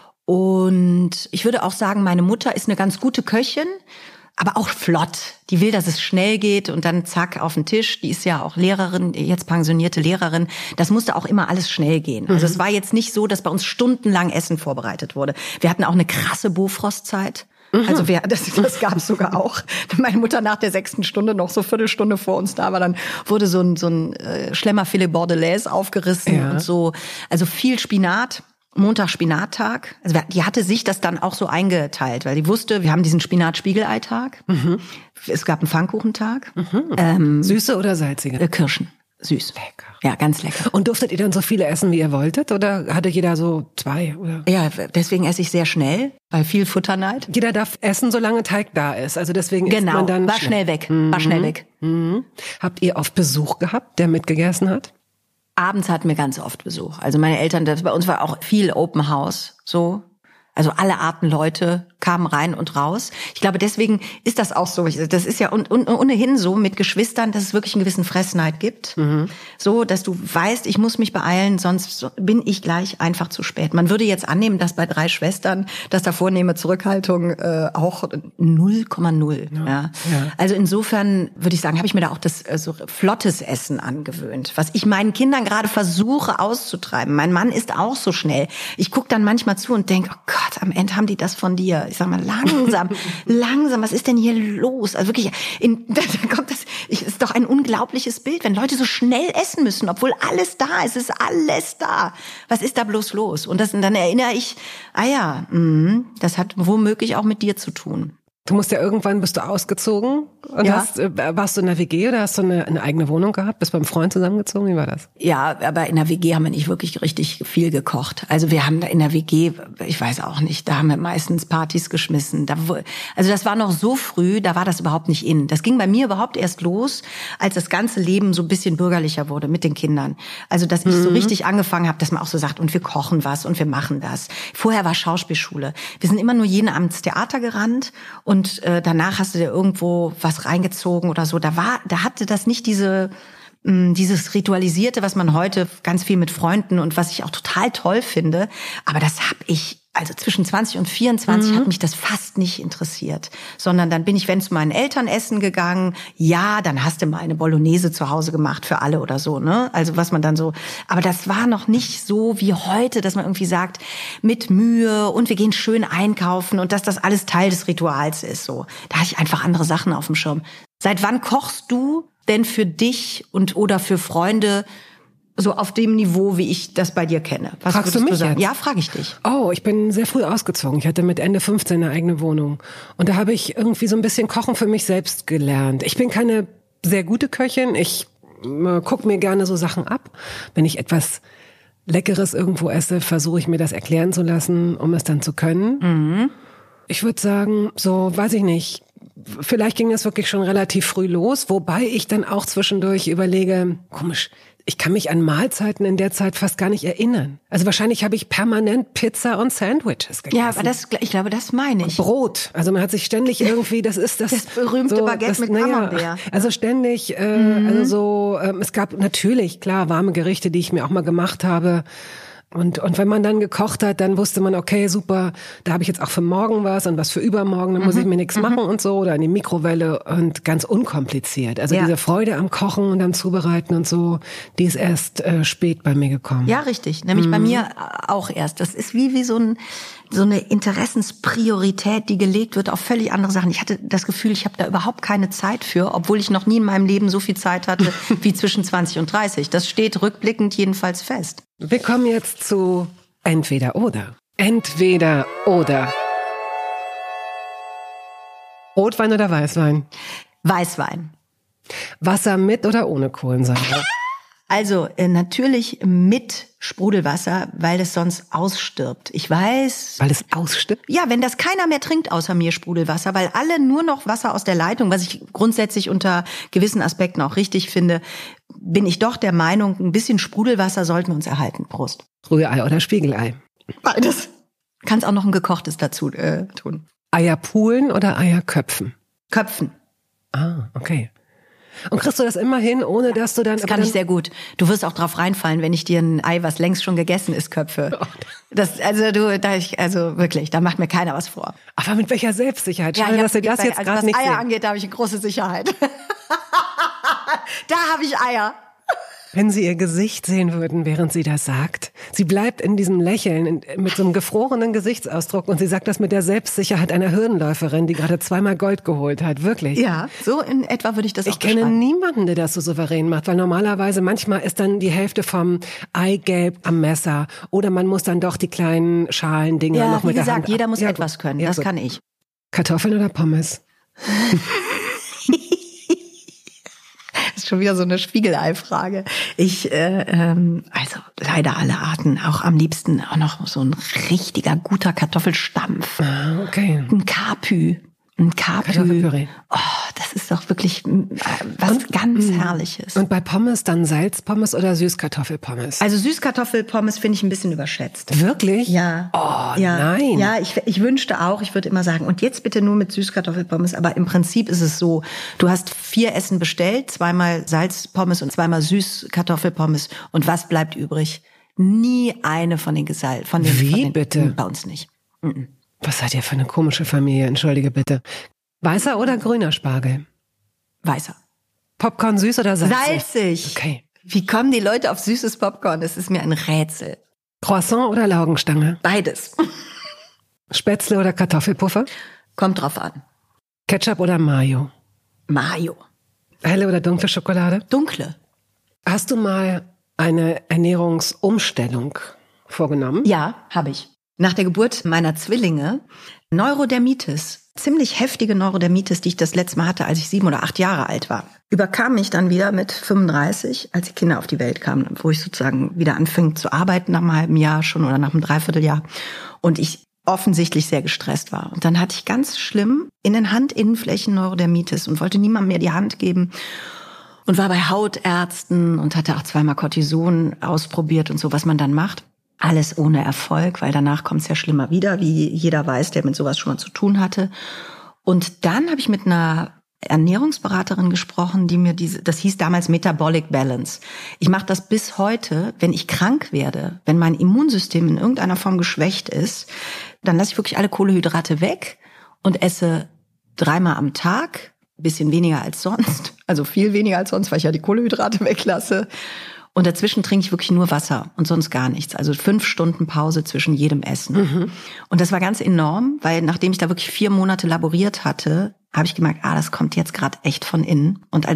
Und ich würde auch sagen, meine Mutter ist eine ganz gute Köchin, aber auch flott. Die will, dass es schnell geht und dann zack auf den Tisch. Die ist ja auch Lehrerin, jetzt pensionierte Lehrerin. Das musste auch immer alles schnell gehen. Also es war jetzt nicht so, dass bei uns stundenlang Essen vorbereitet wurde. Wir hatten auch eine krasse Bofrostzeit. Also das gab es sogar auch. Meine Mutter nach der 6. Stunde noch so Viertelstunde vor uns da war, dann wurde so ein Schlemmerfilet Bordelaise aufgerissen und so. Also viel Spinat. Montag Spinattag. Also die hatte sich das dann auch so eingeteilt, weil die wusste, wir haben diesen Spinat-Spiegelei-Tag. Es gab einen Pfannkuchentag. Süße oder salzige? Kirschen. Süß. Lecker. Ja, ganz lecker. Und durftet ihr dann so viele essen, wie ihr wolltet? Oder hatte jeder so 2? Oder? Ja, deswegen esse ich sehr schnell, weil viel Futterneid. Jeder darf essen, solange Teig da ist. Also deswegen isst man dann war schnell weg. War schnell weg. Habt ihr oft Besuch gehabt, der mitgegessen hat? Abends hatten wir ganz oft Besuch. Also meine Eltern, bei uns war auch viel Open House, so. Also alle Arten Leute kamen rein und raus. Ich glaube, deswegen ist das auch so. Das ist ja ohnehin so mit Geschwistern, dass es wirklich einen gewissen Fressneid gibt. So, dass du weißt, ich muss mich beeilen, sonst bin ich gleich einfach zu spät. Man würde jetzt annehmen, dass bei 3 Schwestern, dass da vornehme Zurückhaltung auch 0,0. Ja. Also insofern würde ich sagen, habe ich mir da auch das so flottes Essen angewöhnt, was ich meinen Kindern gerade versuche auszutreiben. Mein Mann ist auch so schnell. Ich gucke dann manchmal zu und denke, oh Gott, am Ende haben die das von dir. Ich sag mal, langsam, was ist denn hier los? Also wirklich, da kommt das, ist doch ein unglaubliches Bild, wenn Leute so schnell essen müssen, obwohl alles da ist, es ist alles da. Was ist da bloß los? Und dann erinnere ich, das hat womöglich auch mit dir zu tun. Du musst ja irgendwann, bist du ausgezogen und warst du in der WG oder hast du eine eigene Wohnung gehabt? Bist du beim Freund zusammengezogen? Wie war das? Ja, aber in der WG haben wir nicht wirklich richtig viel gekocht. Also wir haben da in der WG, ich weiß auch nicht, da haben wir meistens Partys geschmissen. Also das war noch so früh, da war das überhaupt nicht in. Das ging bei mir überhaupt erst los, als das ganze Leben so ein bisschen bürgerlicher wurde mit den Kindern. Also dass ich so richtig angefangen habe, dass man auch so sagt, und wir kochen was und wir machen das. Vorher war Schauspielschule. Wir sind immer nur jeden Abend ins Theater gerannt und danach hast du dir irgendwo was reingezogen oder so. Da hatte das nicht dieses Ritualisierte, was man heute ganz viel mit Freunden und was ich auch total toll finde. Aber das habe ich, also zwischen 20 und 24 hat mich das fast nicht interessiert. Sondern dann bin ich, wenn zu meinen Eltern essen gegangen, ja, dann hast du mal eine Bolognese zu Hause gemacht für alle oder so, ne? Also was man dann so, aber das war noch nicht so wie heute, dass man irgendwie sagt, mit Mühe und wir gehen schön einkaufen und dass das alles Teil des Rituals ist, so. Da hatte ich einfach andere Sachen auf dem Schirm. Seit wann kochst du denn für dich oder für Freunde So auf dem Niveau, wie ich das bei dir kenne. Was Fragst du mich jetzt? Ja, frage ich dich. Oh, ich bin sehr früh ausgezogen. Ich hatte mit Ende 15 eine eigene Wohnung. Und da habe ich irgendwie so ein bisschen Kochen für mich selbst gelernt. Ich bin keine sehr gute Köchin. Ich gucke mir gerne so Sachen ab. Wenn ich etwas Leckeres irgendwo esse, versuche ich mir das erklären zu lassen, um es dann zu können. Mhm. Ich würde sagen, so, weiß ich nicht, vielleicht ging das wirklich schon relativ früh los, wobei ich dann auch zwischendurch überlege, komisch, ich kann mich an Mahlzeiten in der Zeit fast gar nicht erinnern. Also wahrscheinlich habe ich permanent Pizza und Sandwiches gegessen. Ja, aber ich glaube, das meine ich. Und Brot. Also man hat sich ständig irgendwie, das berühmte so, Baguette mit Camembert. Also ständig, also so, es gab natürlich, klar, warme Gerichte, die ich mir auch mal gemacht habe. Und wenn man dann gekocht hat, dann wusste man, okay, super, da habe ich jetzt auch für morgen was und was für übermorgen, dann muss ich mir nichts machen und so, oder in die Mikrowelle und ganz unkompliziert. Also diese Freude am Kochen und am Zubereiten und so, die ist erst spät bei mir gekommen. Ja, richtig. Nämlich bei mir auch erst. Das ist wie so eine Interessenspriorität, die gelegt wird auf völlig andere Sachen. Ich hatte das Gefühl, ich habe da überhaupt keine Zeit für, obwohl ich noch nie in meinem Leben so viel Zeit hatte wie zwischen 20 und 30. Das steht rückblickend jedenfalls fest. Wir kommen jetzt zu Entweder oder. Entweder oder. Rotwein oder Weißwein? Weißwein. Wasser mit oder ohne Kohlensäure? Also natürlich mit Sprudelwasser, weil es sonst ausstirbt. Ich weiß. Weil es ausstirbt? Ja, wenn das keiner mehr trinkt außer mir Sprudelwasser, weil alle nur noch Wasser aus der Leitung, was ich grundsätzlich unter gewissen Aspekten auch richtig finde, bin ich doch der Meinung, ein bisschen Sprudelwasser sollten wir uns erhalten. Prost. Rührei oder Spiegelei? Beides. Kannst auch noch ein gekochtes dazu tun. Eier poolen oder Eier köpfen? Köpfen. Ah, okay. Und kriegst du das immer hin, ohne dass du dann... Das kann ich sehr gut. Du wirst auch drauf reinfallen, wenn ich dir ein Ei, was längst schon gegessen ist, köpfe. Also wirklich, da macht mir keiner was vor. Aber mit welcher Selbstsicherheit? Schade, dass du das jetzt gerade nicht sehen. Was Eier sehen. angeht, da habe ich eine große Sicherheit. Da habe ich Eier. Wenn Sie ihr Gesicht sehen würden, während sie das sagt. Sie bleibt in diesem Lächeln, mit so einem gefrorenen Gesichtsausdruck und sie sagt das mit der Selbstsicherheit einer Hürdenläuferin, die gerade 2-mal Gold geholt hat. Wirklich. Ja, so in etwa würde ich das auch beschreiben. Ich kenne niemanden, der das so souverän macht, weil normalerweise manchmal ist dann die Hälfte vom Eigelb am Messer oder man muss dann doch die kleinen Schalendinger noch mit der Hand... Ja, wie gesagt, jeder muss etwas können. Das kann ich. Kartoffeln oder Pommes? Das ist schon wieder so eine Spiegelei-Frage. Also leider alle Arten. Auch am liebsten auch noch so ein richtiger guter Kartoffelstampf. Ah, okay. Ein Kapü. Kartoffelpüree. Oh, das ist doch wirklich was ganz Herrliches. Und bei Pommes dann Salzpommes oder Süßkartoffelpommes? Also Süßkartoffelpommes finde ich ein bisschen überschätzt. Wirklich? Ja. Oh, ja. nein. Ja, ich wünschte auch, ich würde immer sagen, und jetzt bitte nur mit Süßkartoffelpommes. Aber im Prinzip ist es so, du hast 4 Essen bestellt, 2-mal Salzpommes und 2-mal Süßkartoffelpommes. Und was bleibt übrig? Nie eine von den Wie bitte? Bei uns nicht. Mhm. Was seid ihr für eine komische Familie? Entschuldige bitte. Weißer oder grüner Spargel? Weißer. Popcorn süß oder salzig? Salzig. Okay. Wie kommen die Leute auf süßes Popcorn? Das ist mir ein Rätsel. Croissant oder Laugenstange? Beides. Spätzle oder Kartoffelpuffer? Kommt drauf an. Ketchup oder Mayo? Mayo. Helle oder dunkle Schokolade? Dunkle. Hast du mal eine Ernährungsumstellung vorgenommen? Ja, habe ich. Nach der Geburt meiner Zwillinge, Neurodermitis, ziemlich heftige Neurodermitis, die ich das letzte Mal hatte, als ich 7 oder 8 Jahre alt war, überkam mich dann wieder mit 35, als die Kinder auf die Welt kamen, wo ich sozusagen wieder anfing zu arbeiten nach einem halben Jahr schon oder nach einem Dreivierteljahr und ich offensichtlich sehr gestresst war. Und dann hatte ich ganz schlimm in den Handinnenflächen Neurodermitis und wollte niemandem mehr die Hand geben und war bei Hautärzten und hatte auch 2-mal Cortison ausprobiert und so, was man dann macht. Alles ohne Erfolg, weil danach kommt es ja schlimmer wieder, wie jeder weiß, der mit sowas schon mal zu tun hatte. Und dann habe ich mit einer Ernährungsberaterin gesprochen, die mir das hieß damals Metabolic Balance. Ich mache das bis heute, wenn ich krank werde, wenn mein Immunsystem in irgendeiner Form geschwächt ist, dann lasse ich wirklich alle Kohlenhydrate weg und esse 3-mal am Tag, bisschen weniger als sonst, also viel weniger als sonst, weil ich ja die Kohlenhydrate weglasse. Und dazwischen trinke ich wirklich nur Wasser und sonst gar nichts. Also 5 Stunden Pause zwischen jedem Essen. Mhm. Und das war ganz enorm, weil nachdem ich da wirklich 4 Monate laboriert hatte, habe ich gemerkt, das kommt jetzt gerade echt von innen. Und als ich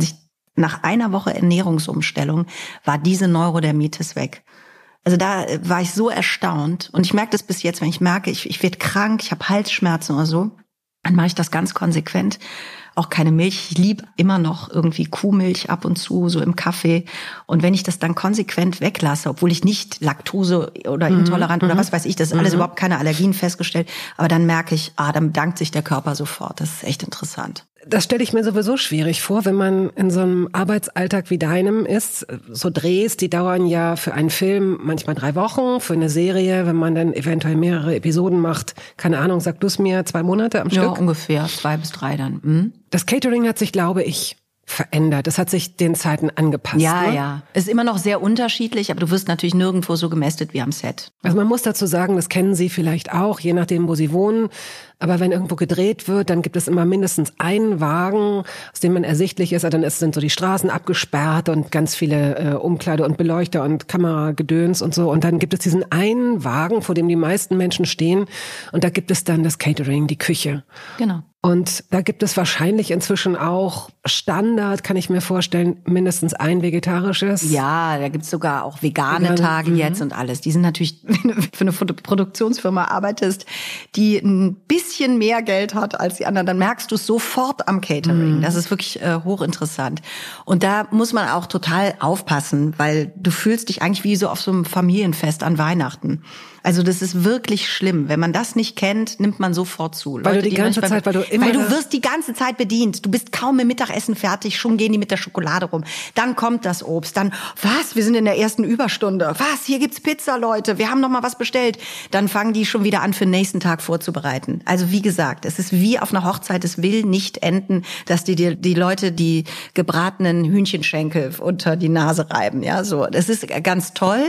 nach einer Woche Ernährungsumstellung war diese Neurodermitis weg. Also da war ich so erstaunt. Und ich merke das bis jetzt, wenn ich merke, ich werde krank, ich habe Halsschmerzen oder so, dann mache ich das ganz konsequent. Auch keine Milch. Ich liebe immer noch irgendwie Kuhmilch ab und zu, so im Kaffee. Und wenn ich das dann konsequent weglasse, obwohl ich nicht Laktose oder intolerant oder was weiß ich, das ist alles überhaupt keine Allergien festgestellt, aber dann merke ich, dann bedankt sich der Körper sofort. Das ist echt interessant. Das stelle ich mir sowieso schwierig vor, wenn man in so einem Arbeitsalltag wie deinem ist. So Drehs, die dauern ja für einen Film manchmal 3 Wochen, für eine Serie, wenn man dann eventuell mehrere Episoden macht, keine Ahnung, sag du es mir, 2 Monate am Stück? Ja, ungefähr 2 bis 3 dann. Das Catering hat sich, glaube ich, verändert. Es hat sich den Zeiten angepasst. Ja, ne? ja. Es ist immer noch sehr unterschiedlich, aber du wirst natürlich nirgendwo so gemästet wie am Set. Also man muss dazu sagen, das kennen Sie vielleicht auch, je nachdem, wo Sie wohnen. Aber wenn irgendwo gedreht wird, dann gibt es immer mindestens einen Wagen, aus dem man ersichtlich ist. Dann sind so die Straßen abgesperrt und ganz viele Umkleide und Beleuchter und Kameragedöns und so. Und dann gibt es diesen einen Wagen, vor dem die meisten Menschen stehen. Und da gibt es dann das Catering, die Küche. Genau. Und da gibt es wahrscheinlich inzwischen auch Standard, kann ich mir vorstellen, mindestens ein vegetarisches. Ja, da gibt's sogar auch vegane Tage jetzt und alles. Die sind natürlich, wenn du für eine Produktionsfirma arbeitest, die ein bisschen mehr Geld hat als die anderen, dann merkst du es sofort am Catering. Das ist wirklich hochinteressant. Und da muss man auch total aufpassen, weil du fühlst dich eigentlich wie so auf so einem Familienfest an Weihnachten. Also das ist wirklich schlimm. Wenn man das nicht kennt, nimmt man sofort zu. Weil du die ganze Zeit, weil du wirst die ganze Zeit bedient. Du bist kaum mit Mittagessen fertig, schon gehen die mit der Schokolade rum. Dann kommt das Obst, dann, was, wir sind in der ersten Überstunde. Was, hier gibt's Pizza, Leute, wir haben noch mal was bestellt. Dann fangen die schon wieder an, für den nächsten Tag vorzubereiten. Also wie gesagt, es ist wie auf einer Hochzeit, es will nicht enden, dass die Leute die gebratenen Hühnchenschenkel unter die Nase reiben. Ja, so. Das ist ganz toll.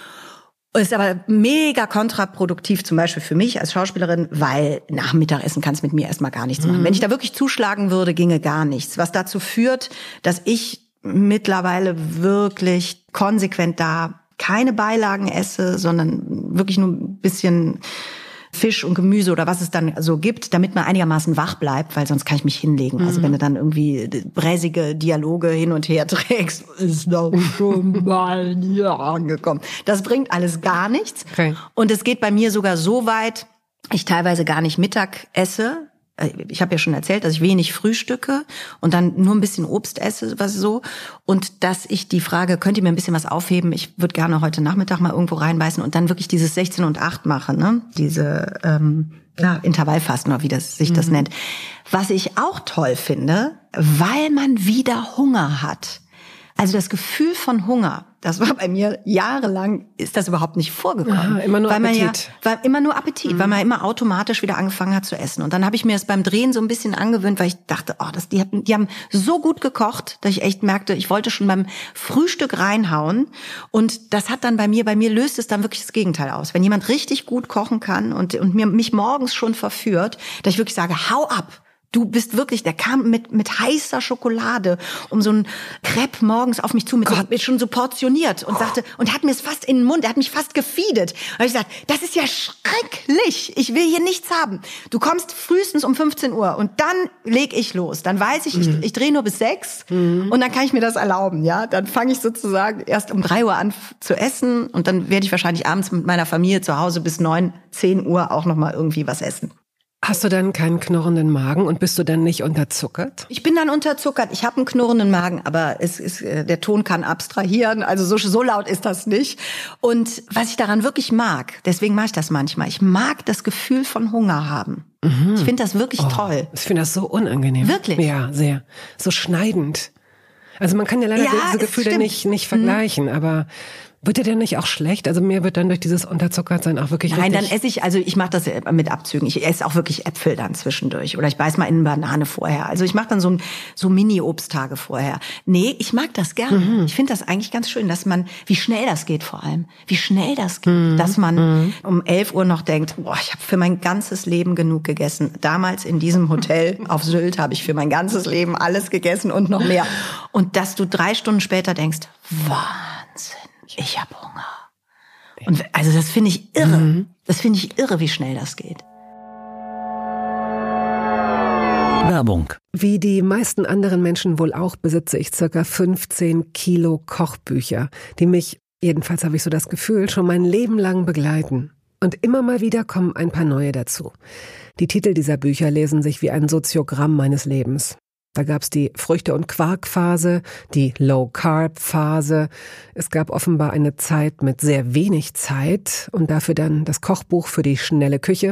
Ist aber mega kontraproduktiv, zum Beispiel für mich als Schauspielerin, weil nach dem Mittagessen kannst du mit mir erstmal gar nichts machen. Wenn ich da wirklich zuschlagen würde, ginge gar nichts. Was dazu führt, dass ich mittlerweile wirklich konsequent da keine Beilagen esse, sondern wirklich nur ein bisschen Fisch und Gemüse oder was es dann so gibt, damit man einigermaßen wach bleibt, weil sonst kann ich mich hinlegen. Also wenn du dann irgendwie bräsige Dialoge hin und her trägst, ist doch schon mal hier angekommen. Das bringt alles gar nichts. Okay. Und es geht bei mir sogar so weit, ich teilweise gar nicht Mittag esse. Ich habe ja schon erzählt, dass ich wenig frühstücke und dann nur ein bisschen Obst esse, was so. Und dass ich die Frage, könnt ihr mir ein bisschen was aufheben? Ich würde gerne heute Nachmittag mal irgendwo reinbeißen und dann wirklich dieses 16 und 8 mache, ne? Diese Intervallfasten oder wie sich das nennt. Was ich auch toll finde, weil man wieder Hunger hat. Also das Gefühl von Hunger, das war bei mir jahrelang, ist das überhaupt nicht vorgekommen. Aha, immer nur weil Appetit. War immer nur Appetit, weil man immer automatisch wieder angefangen hat zu essen. Und dann habe ich mir das beim Drehen so ein bisschen angewöhnt, weil ich dachte, die haben so gut gekocht, dass ich echt merkte, ich wollte schon beim Frühstück reinhauen. Und das hat dann bei mir löst es dann wirklich das Gegenteil aus. Wenn jemand richtig gut kochen kann und mich morgens schon verführt, dass ich wirklich sage, hau ab. Du bist wirklich, der kam mit heißer Schokolade um so ein Crepe morgens auf mich zu, mit schon so portioniert und sagte, und hat mir es fast in den Mund, er hat mich fast gefeedet. Und ich gesagt, das ist ja schrecklich, ich will hier nichts haben. Du kommst frühestens um 15 Uhr und dann leg ich los. Dann weiß ich drehe nur bis 6 und dann kann ich mir das erlauben, ja. Dann fange ich sozusagen erst um 3 Uhr an zu essen und dann werde ich wahrscheinlich abends mit meiner Familie zu Hause bis 9, 10 Uhr auch noch mal irgendwie was essen. Hast du dann keinen knurrenden Magen und bist du dann nicht unterzuckert? Ich bin dann unterzuckert. Ich habe einen knurrenden Magen, aber der Ton kann abstrahieren. Also so laut ist das nicht. Und was ich daran wirklich mag, deswegen mache ich das manchmal. Ich mag das Gefühl von Hunger haben. Ich finde das wirklich toll. Ich finde das so unangenehm. Wirklich? Ja, sehr. So schneidend. Also man kann ja leider diese Gefühle nicht vergleichen, aber wird dir denn nicht auch schlecht? Also mir wird dann durch dieses Unterzuckertsein auch wirklich Nein, richtig... dann esse ich, also ich mache das mit Abzügen. Ich esse auch wirklich Äpfel dann zwischendurch. Oder ich beiß mal in eine Banane vorher. Also ich mache dann so Mini-Obsttage vorher. Nee, ich mag das gerne. Ich finde das eigentlich ganz schön, dass man, wie schnell das geht vor allem. Wie schnell das geht. Dass man um 11 Uhr noch denkt, ich habe für mein ganzes Leben genug gegessen. Damals in diesem Hotel auf Sylt habe ich für mein ganzes Leben alles gegessen und noch mehr. Und dass du 3 Stunden später denkst, Wahnsinn. Ich habe Hunger. Und also das finde ich irre. Das finde ich irre, wie schnell das geht. Werbung. Wie die meisten anderen Menschen wohl auch besitze ich circa 15 Kilo Kochbücher, die mich, jedenfalls habe ich so das Gefühl, schon mein Leben lang begleiten. Und immer mal wieder kommen ein paar neue dazu. Die Titel dieser Bücher lesen sich wie ein Soziogramm meines Lebens. Da gab's die Früchte- und Quark-Phase, die Low-Carb-Phase. Es gab offenbar eine Zeit mit sehr wenig Zeit und dafür dann das Kochbuch für die schnelle Küche.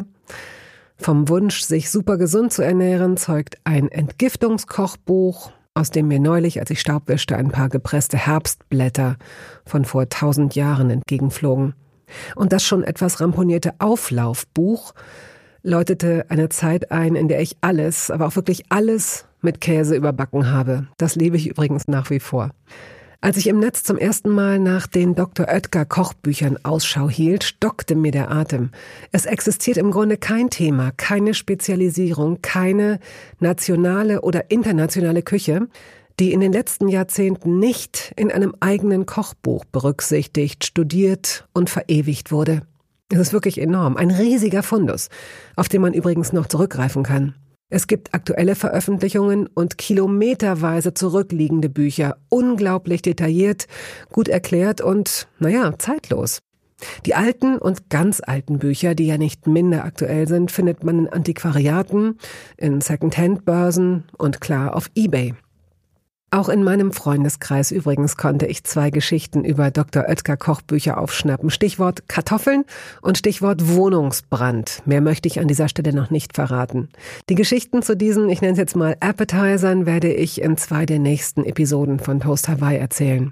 Vom Wunsch, sich super gesund zu ernähren, zeugt ein Entgiftungskochbuch, aus dem mir neulich, als ich Staub wischte, ein paar gepresste Herbstblätter von vor 1000 Jahren entgegenflogen. Und das schon etwas ramponierte Auflaufbuch läutete eine Zeit ein, in der ich alles, aber auch wirklich alles mit Käse überbacken habe. Das liebe ich übrigens nach wie vor. Als ich im Netz zum ersten Mal nach den Dr. Oetker Kochbüchern Ausschau hielt, stockte mir der Atem. Es existiert im Grunde kein Thema, keine Spezialisierung, keine nationale oder internationale Küche, die in den letzten Jahrzehnten nicht in einem eigenen Kochbuch berücksichtigt, studiert und verewigt wurde. Es ist wirklich enorm, ein riesiger Fundus, auf den man übrigens noch zurückgreifen kann. Es gibt aktuelle Veröffentlichungen und kilometerweise zurückliegende Bücher, unglaublich detailliert, gut erklärt und, zeitlos. Die alten und ganz alten Bücher, die ja nicht minder aktuell sind, findet man in Antiquariaten, in Second-Hand-Börsen und klar auf eBay. Auch in meinem Freundeskreis übrigens konnte ich 2 Geschichten über Dr. Oetker Kochbücher aufschnappen. Stichwort Kartoffeln und Stichwort Wohnungsbrand. Mehr möchte ich an dieser Stelle noch nicht verraten. Die Geschichten zu diesen, ich nenne es jetzt mal Appetizern, werde ich in 2 der nächsten Episoden von Toast Hawaii erzählen.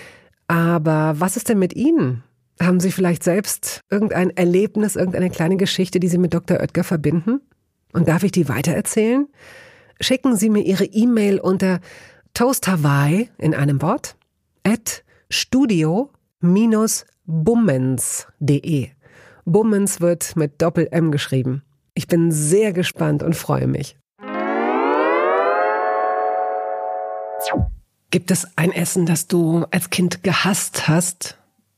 Aber was ist denn mit Ihnen? Haben Sie vielleicht selbst irgendein Erlebnis, irgendeine kleine Geschichte, die Sie mit Dr. Oetker verbinden? Und darf ich die weitererzählen? Schicken Sie mir Ihre E-Mail unter Toast Hawaii in einem Wort @studio-bummens.de. Bummens wird mit Doppel-M geschrieben. Ich bin sehr gespannt und freue mich. Gibt es ein Essen, das du als Kind gehasst hast?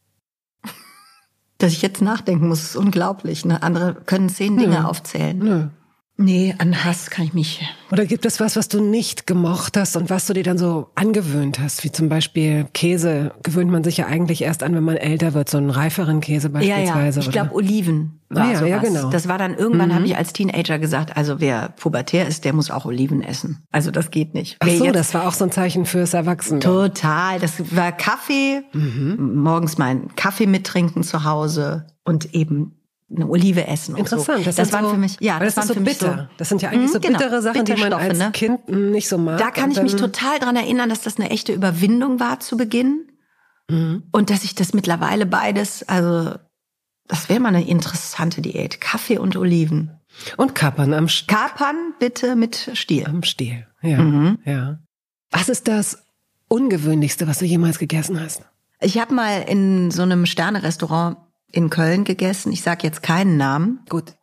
Dass ich jetzt nachdenken muss, ist unglaublich. Ne? Andere können 10 Dinge aufzählen. Nö. Nee, an Hass kann ich mich... Oder gibt es was du nicht gemocht hast und was du dir dann so angewöhnt hast? Wie zum Beispiel Käse gewöhnt man sich ja eigentlich erst an, wenn man älter wird. So einen reiferen Käse beispielsweise. Ja. Ich glaube, Oliven war sowas. Ja, genau. Das war dann irgendwann, habe ich als Teenager gesagt, also wer pubertär ist, der muss auch Oliven essen. Also das geht nicht. Ach so, das war auch so ein Zeichen fürs Erwachsene. Total. Das war Kaffee, morgens mal einen Kaffee mittrinken zu Hause und eben eine Olive essen. Interessant. So. Das waren für mich, das ist so bitter. Das sind ja eigentlich so bittere Sachen, die man als Kind nicht so mag. Da kann ich mich total dran erinnern, dass das eine echte Überwindung war zu Beginn. Und dass ich das mittlerweile beides, also das wäre mal eine interessante Diät. Kaffee und Oliven. Und Kapern am Stiel. Kapern bitte mit Stiel. Am Stiel, ja. Ja. Was ist das Ungewöhnlichste, was du jemals gegessen hast? Ich habe mal in so einem Sterne-Restaurant in Köln gegessen. Ich sage jetzt keinen Namen. Gut.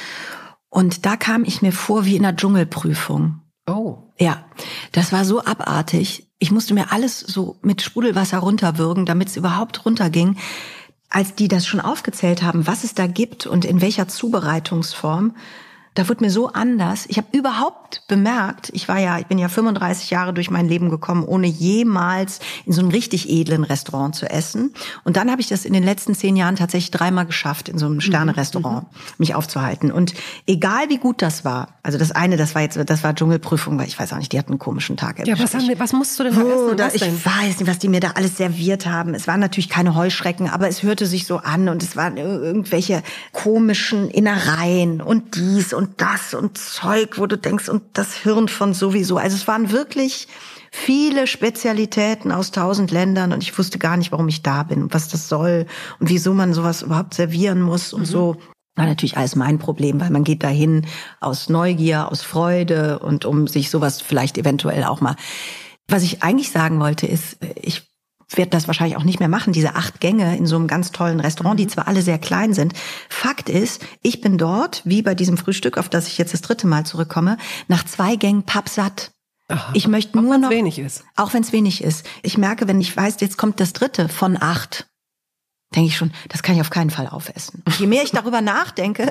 Und da kam ich mir vor wie in einer Dschungelprüfung. Oh. Ja, das war so abartig. Ich musste mir alles so mit Sprudelwasser runterwürgen, damit es überhaupt runterging. Als die das schon aufgezählt haben, was es da gibt und in welcher Zubereitungsform, da wurde mir so anders. Ich habe überhaupt bemerkt, ich bin ja 35 Jahre durch mein Leben gekommen, ohne jemals in so einem richtig edlen Restaurant zu essen. Und dann habe ich das in den letzten 10 Jahren tatsächlich 3-mal geschafft, in so einem Sterne-Restaurant mich aufzuhalten. Und egal wie gut das war, also das war Dschungelprüfung, weil ich weiß auch nicht, die hatten einen komischen Tag. Ja, was musst du denn da essen? Ich weiß nicht, was die mir da alles serviert haben. Es waren natürlich keine Heuschrecken, aber es hörte sich so an und es waren irgendwelche komischen Innereien und dies und das und Zeug, wo du denkst, und das Hirn von sowieso. Also es waren wirklich viele Spezialitäten aus 1000 Ländern und ich wusste gar nicht, warum ich da bin und was das soll und wieso man sowas überhaupt servieren muss und so. War natürlich alles mein Problem, weil man geht dahin aus Neugier, aus Freude und um sich sowas vielleicht eventuell auch mal. Was ich eigentlich sagen wollte ist, ich werde das wahrscheinlich auch nicht mehr machen, diese 8 Gänge in so einem ganz tollen Restaurant, die zwar alle sehr klein sind. Fakt ist, ich bin dort, wie bei diesem Frühstück, auf das ich jetzt das 3. Mal zurückkomme, nach 2 Gängen pappsatt. Aha. Ich möchte nur noch, wenig ist. Auch wenn es wenig ist. Ich merke, wenn ich weiß, jetzt kommt das 3. von 8. denke ich schon, das kann ich auf keinen Fall aufessen. Je mehr ich darüber nachdenke,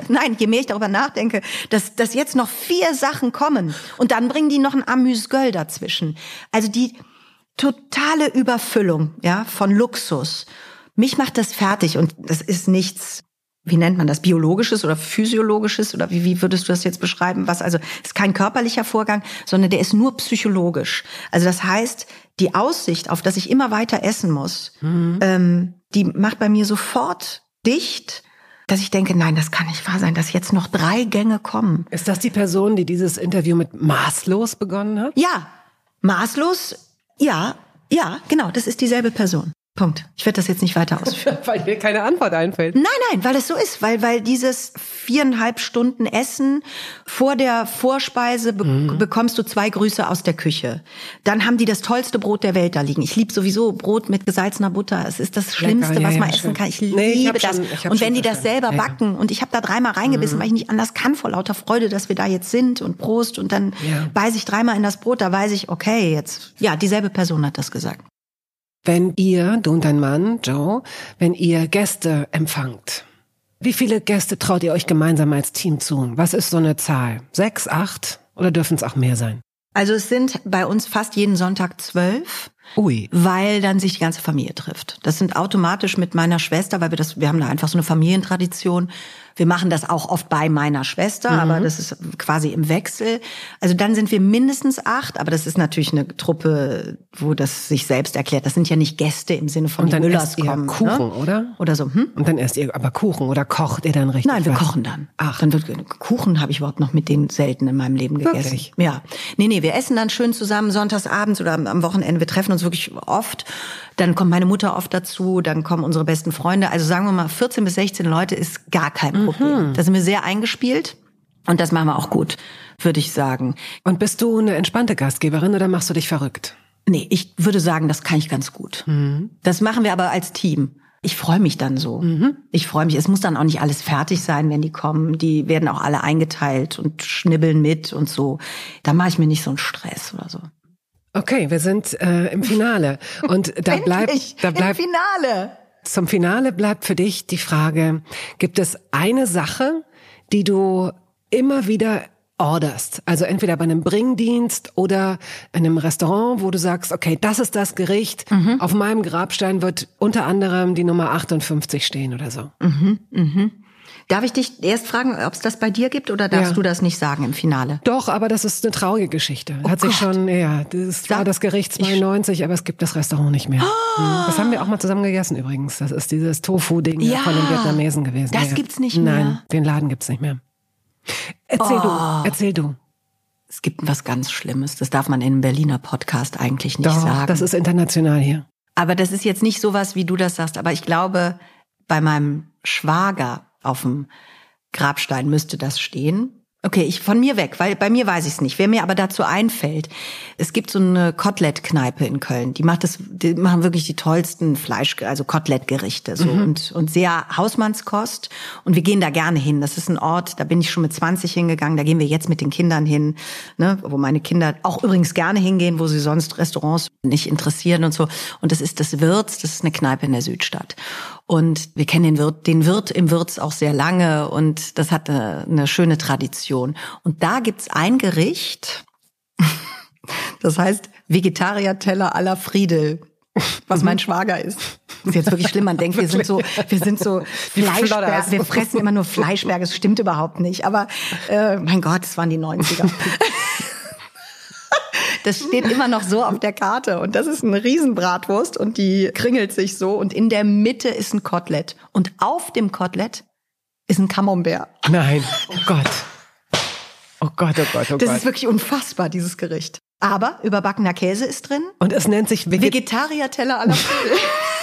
dass jetzt noch 4 Sachen kommen und dann bringen die noch ein Amüsgöl dazwischen. Also die totale Überfüllung, ja, von Luxus. Mich macht das fertig und das ist nichts, wie nennt man das, biologisches oder physiologisches oder wie würdest du das jetzt beschreiben? Also ist kein körperlicher Vorgang, sondern der ist nur psychologisch. Also das heißt, die Aussicht, auf dass ich immer weiter essen muss, die macht bei mir sofort dicht, dass ich denke, nein, das kann nicht wahr sein, dass jetzt noch 3 Gänge kommen. Ist das die Person, die dieses Interview mit maßlos begonnen hat? Ja, maßlos, ja, genau, das ist dieselbe Person. Punkt. Ich werde das jetzt nicht weiter ausführen. Weil mir keine Antwort einfällt. Nein, weil es so ist. Weil dieses 4,5 Stunden Essen vor der Vorspeise bekommst du 2 Grüße aus der Küche. Dann haben die das tollste Brot der Welt da liegen. Ich liebe sowieso Brot mit gesalzener Butter. Es ist das Schlimmste, was man essen kann. Ich liebe das. Und wenn die das selber backen und ich habe da 3-mal reingebissen, weil ich nicht anders kann, vor lauter Freude, dass wir da jetzt sind und Prost und dann beiße ich 3-mal in das Brot, da weiß ich, okay, jetzt, ja, dieselbe Person hat das gesagt. Wenn ihr, du und dein Mann, Joe, wenn ihr Gäste empfangt, wie viele Gäste traut ihr euch gemeinsam als Team zu? Was ist so eine Zahl? 6, 8 oder dürfen es auch mehr sein? Also es sind bei uns fast jeden Sonntag 12. Ui. Weil dann sich die ganze Familie trifft. Das sind automatisch mit meiner Schwester, weil wir haben da einfach so eine Familientradition. Wir machen das auch oft bei meiner Schwester, aber das ist quasi im Wechsel. Also dann sind wir mindestens 8, aber das ist natürlich eine Truppe, wo das sich selbst erklärt. Das sind ja nicht Gäste im Sinne von und dann die Müllers esst ihr kommen. Kuchen, ne? oder? Oder so. Und dann esst ihr aber Kuchen oder kocht ihr dann richtig? Nein, wir was? kochen dann. Ach. Dann wird Kuchen habe ich überhaupt noch mit denen selten in meinem Leben gegessen. Wirklich? Ja. Nee, wir essen dann schön zusammen sonntagsabends oder am Wochenende. Wir treffen uns wirklich oft. Dann kommt meine Mutter oft dazu, dann kommen unsere besten Freunde. Also sagen wir mal, 14 bis 16 Leute ist gar kein Problem. Da sind wir sehr eingespielt und das machen wir auch gut, würde ich sagen. Und bist du eine entspannte Gastgeberin oder machst du dich verrückt? Nee, ich würde sagen, das kann ich ganz gut. Das machen wir aber als Team. Ich freue mich dann so. Ich freue mich. Es muss dann auch nicht alles fertig sein, wenn die kommen. Die werden auch alle eingeteilt und schnibbeln mit und so. Da mache ich mir nicht so einen Stress oder so. Okay, wir sind im Finale. Und da bleibt im Finale. Zum Finale bleibt für dich die Frage, gibt es eine Sache, die du immer wieder orderst? Also entweder bei einem Bringdienst oder in einem Restaurant, wo du sagst, okay, das ist das Gericht. Auf meinem Grabstein wird unter anderem die Nummer 58 stehen oder so. Darf ich dich erst fragen, ob es das bei dir gibt oder darfst du das nicht sagen im Finale? Doch, aber das ist eine traurige Geschichte. Oh Hat sich Gott. schon, das war das Gericht 92, aber es gibt das Restaurant nicht mehr. Das haben wir auch mal zusammen gegessen übrigens. Das ist dieses Tofu-Ding von den Vietnamesen gewesen. Das gibt's nicht mehr. Nein, den Laden gibt's nicht mehr. Erzähl du. Es gibt was ganz Schlimmes. Das darf man in einem Berliner Podcast eigentlich nicht sagen. Doch, das ist international hier. Aber das ist jetzt nicht sowas, wie du das sagst. Aber ich glaube, bei meinem Schwager auf dem Grabstein müsste das stehen. Okay, von mir weg, weil bei mir weiß ich es nicht. Wer mir aber dazu einfällt, es gibt so eine Kotelett-Kneipe in Köln. Die machen wirklich die tollsten also Kotelettgerichte so und sehr Hausmannskost. Und wir gehen da gerne hin. Das ist ein Ort, da bin ich schon mit 20 hingegangen. Da gehen wir jetzt mit den Kindern hin, ne, wo meine Kinder auch übrigens gerne hingehen, wo sie sonst Restaurants nicht interessieren und so. Und das ist das Wirts, das ist eine Kneipe in der Südstadt. Und wir kennen den Wirt im Wirts auch sehr lange und das hat eine schöne Tradition. Und da gibt's ein Gericht, das heißt Vegetarier-Teller à la Friedel, was mein Schwager ist. Das ist jetzt wirklich schlimm, man denkt, wir sind so Fleischberge, wir fressen immer nur Fleischberge, das stimmt überhaupt nicht. Aber mein Gott, es waren die 90er. Das steht immer noch so auf der Karte und das ist eine Riesenbratwurst und die kringelt sich so und in der Mitte ist ein Kotelett und auf dem Kotelett ist ein Camembert. Nein, oh Gott. Oh Gott, oh Gott, oh Gott. Das ist wirklich unfassbar, dieses Gericht. Aber überbackener Käse ist drin. Und es nennt sich Vegetarier-Teller à la Friedel.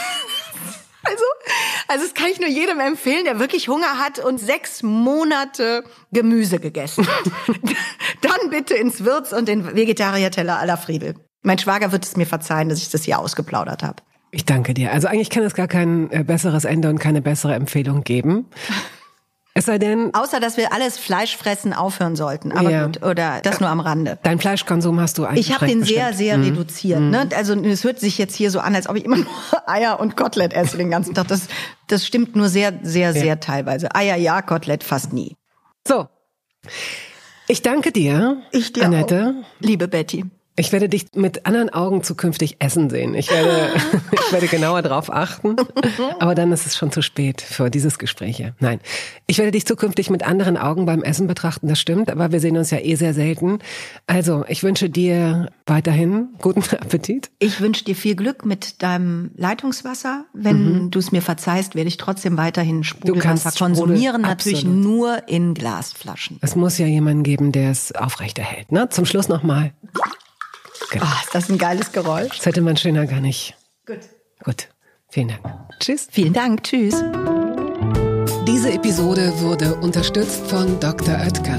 Also das kann ich nur jedem empfehlen, der wirklich Hunger hat und 6 Monate Gemüse gegessen hat. Dann bitte ins Wirts und den Vegetarier-Teller à la Friedel. Mein Schwager wird es mir verzeihen, dass ich das hier ausgeplaudert habe. Ich danke dir. Also eigentlich kann es gar kein besseres Ende und keine bessere Empfehlung geben. Es sei denn... Außer, dass wir alles Fleischfressen aufhören sollten. Aber gut, oder das nur am Rande. Dein Fleischkonsum hast du eingeschränkt. Ich habe den sehr, bestimmt. sehr reduziert. Ne? Also es hört sich jetzt hier so an, als ob ich immer nur Eier und Kotelett esse den ganzen Tag. Das stimmt nur sehr, sehr, sehr teilweise. Eier ja, Kotelett fast nie. So, ich danke dir, Ich dir Annette. auch. Liebe Betty. Ich werde dich mit anderen Augen zukünftig essen sehen. Ich werde genauer drauf achten. Aber dann ist es schon zu spät für dieses Gespräch hier. Nein, ich werde dich zukünftig mit anderen Augen beim Essen betrachten. Das stimmt, aber wir sehen uns ja sehr selten. Also, ich wünsche dir weiterhin guten Appetit. Ich wünsche dir viel Glück mit deinem Leitungswasser. Wenn du es mir verzeihst, werde ich trotzdem weiterhin Sprudelwasser konsumieren. Natürlich nur in Glasflaschen. Es muss ja jemanden geben, der es aufrechterhält. Ne? Zum Schluss nochmal. Genau. Oh, ist das ein geiles Geräusch? Das hätte man schöner gar nicht. Gut. Vielen Dank. Tschüss. Vielen Dank. Tschüss. Diese Episode wurde unterstützt von Dr. Oetker.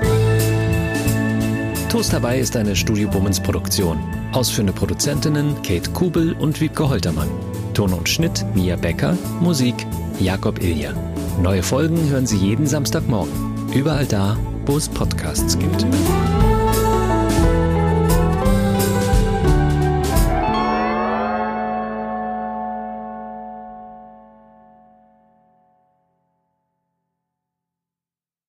Toast dabei ist eine Studio Bummens Produktion. Ausführende Produzentinnen Kate Kubel und Wiebke Holtermann. Ton und Schnitt Mia Becker. Musik Jakob Ilja. Neue Folgen hören Sie jeden Samstagmorgen. Überall da, wo es Podcasts gibt.